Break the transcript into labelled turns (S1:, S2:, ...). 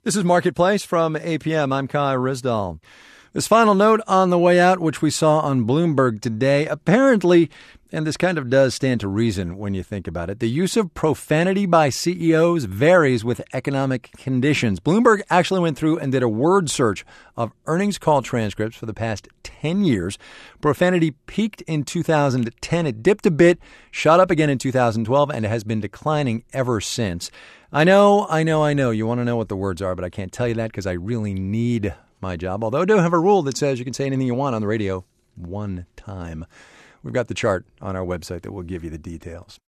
S1: This is Marketplace from APM. I'm Kai Risdall. This final note on the way out, which we saw on Bloomberg today, apparently, and this kind of does stand to reason when you think about it, the use of profanity by CEOs varies with economic conditions. Bloomberg actually went through and did a word search of earnings call transcripts for the past 10 years. Profanity peaked in 2010. It dipped a bit, shot up again in 2012, and it has been declining ever since. I know. You want to know what the words are, but I can't tell you that because I really need my job. Although I do have a rule that says you can say anything you want on the radio one time. We've got the chart on our website that will give you the details.